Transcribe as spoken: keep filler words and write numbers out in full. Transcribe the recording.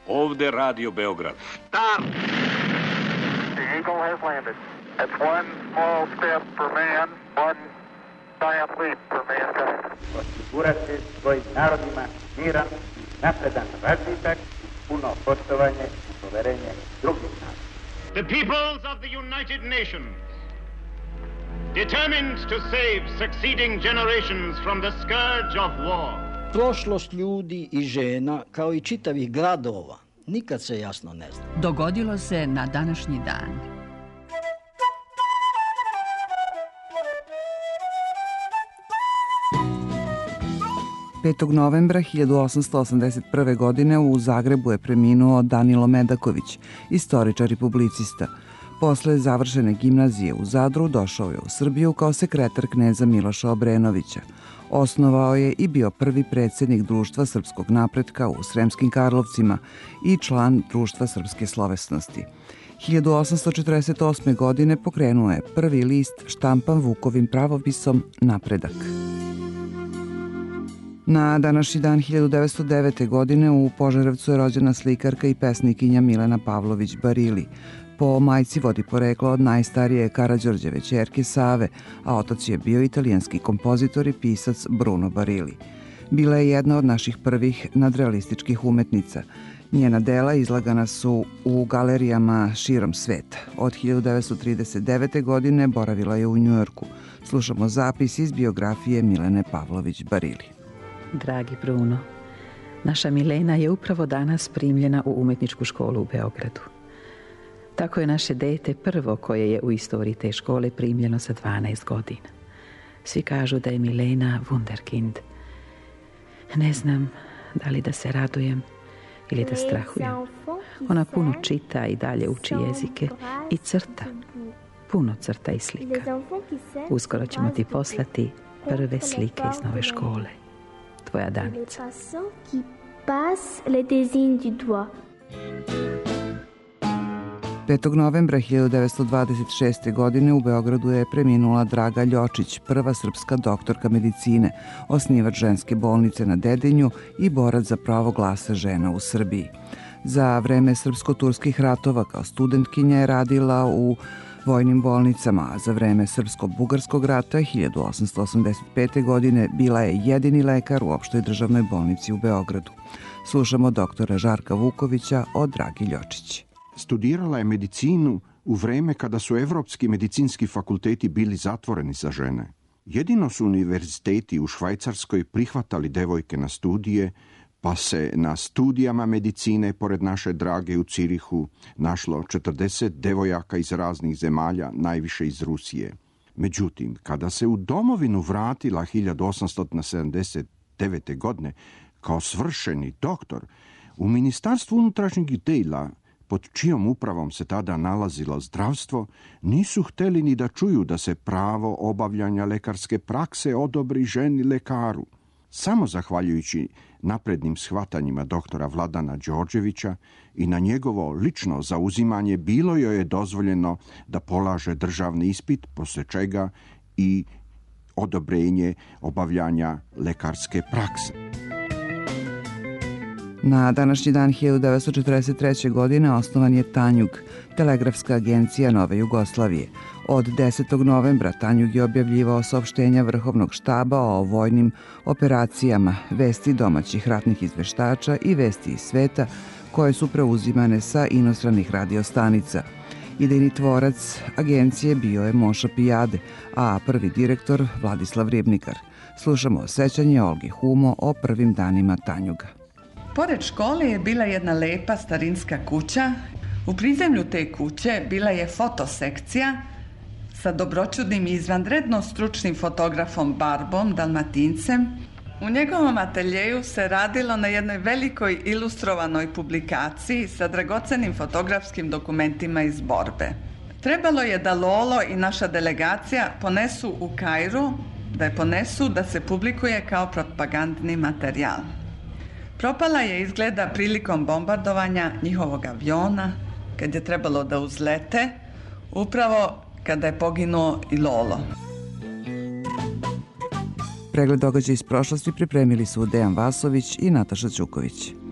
Ovde Radio Beograd. Start! The Eagle has landed. It's one small step for man, one giant leap for mankind. Osigurati svojim narodima miran, napredan razvitak, puno poštovanje i poverenje drugih naroda. The peoples of the United Nations, determined to save succeeding generations from the scourge of war. Prošlost ljudi i žena, kao i čitavih gradova, nikad se jasno ne zna. Dogodilo se na današnji dan. petog novembra hiljadu osamsto osamdeset prve. godine u Zagrebu je preminuo Danilo Medaković, istoričar i publicista. Posle završene gimnazije u Zadru došao je u Srbiju kao sekretar kneza Miloša Obrenovića. Osnovao je i bio prvi predsjednik Društva srpskog napretka u Sremskim Karlovcima i član Društva srpske slovesnosti. hiljadu osamsto četrdeset osme. godine pokrenuo je prvi list štampan Vukovim pravopisom Napredak. Na današnji dan hiljadu devetsto devete. godine u Požarevcu je rođena slikarka i pesnikinja Milena Pavlović Barili. Po majci vodi poreklo od najstarije Karađorđeve ćerke Save, a otac je bio italijanski kompozitor i pisac Bruno Barili. Bila je jedna od naših prvih nadrealističkih umetnica. Njena dela izlagana su u galerijama širom sveta. Od hiljadu devetsto trideset devete. godine boravila je u Njujorku. Slušamo zapis iz biografije Milene Pavlović Barili. Dragi Bruno, naša Milena je upravo danas primljena u umetničku školu u Beogradu. Tako je naše dete prvo koje je u istoriji te škole primljeno sa dvanaest godina. Svi kažu da je Milena wunderkind. Ne znam da li da se radujem ili da strahujem. Ona puno čita i dalje uči jezike i crta. Puno crta i slika. Uskoro ćemo ti poslati prve slike iz nove škole. Tvoja Danica. petog novembra hiljadu devetsto dvadeset šeste. godine u Beogradu je preminula Draga Ljočić, prva srpska doktorka medicine, osnivač ženske bolnice na Dedinju i borac za pravo glasa žena u Srbiji. Za vreme srpsko-turskih ratova kao studentkinja je radila u vojnim bolnicama, a za vreme Srpsko-bugarskog rata hiljadu osamsto osamdeset pete. godine bila je jedini lekar u opštoj državnoj bolnici u Beogradu. Slušamo doktora Žarka Vukovića o Dragi Ljočić. Studirala je medicinu u vreme kada su evropski medicinski fakulteti bili zatvoreni za žene. Jedino su univerziteti u Švajcarskoj prihvatali devojke na studije, pa se na studijama medicine pored naše Drage u Cirihu našlo četrdeset devojaka iz raznih zemalja, najviše iz Rusije. Međutim, kada se u domovinu vratila hiljadu osamsto sedamdeset devete. godine kao svršeni doktor, u Ministarstvu unutrašnjih dela, pod čijom upravom se tada nalazilo zdravstvo, nisu hteli ni da čuju da se pravo obavljanja lekarske prakse odobri ženi lekaru. Samo zahvaljujući naprednim shvatanjima doktora Vladana Đorđevića i na njegovo lično zauzimanje bilo joj je dozvoljeno da polaže državni ispit, posle čega i odobrenje obavljanja lekarske prakse. Na današnji dan hiljadu devetsto četrdeset treće. godine osnovan je Tanjug, telegrafska agencija Nove Jugoslavije. Od desetog novembra Tanjug je objavljivao saopštenja Vrhovnog štaba o vojnim operacijama, vesti domaćih ratnih izveštača i vesti iz sveta koje su preuzimane sa inostranih radiostanica. Idejni tvorac agencije bio je Moša Pijade, a prvi direktor Vladislav Ribnikar. Slušamo sećanje Olgi Humo o prvim danima Tanjuga. Pored škole je bila jedna lepa starinska kuća. U prizemlju te kuće bila je fotosekcija sa dobroćudnim i izvanredno stručnim fotografom Barbom Dalmatincem. U njegovom ateljeju se radilo na jednoj velikoj ilustrovanoj publikaciji sa dragocenim fotografskim dokumentima iz borbe. Trebalo je da Lolo i naša delegacija ponesu u Kairu, da je ponesu da se publikuje kao propagandni materijal. Propala je izgleda prilikom bombardovanja njihovog aviona, kad je trebalo da uzlete, upravo kada je poginuo i Lolo. Pregled događaja iz prošlosti pripremili su Dejan Vasović i Nataša Ćuković.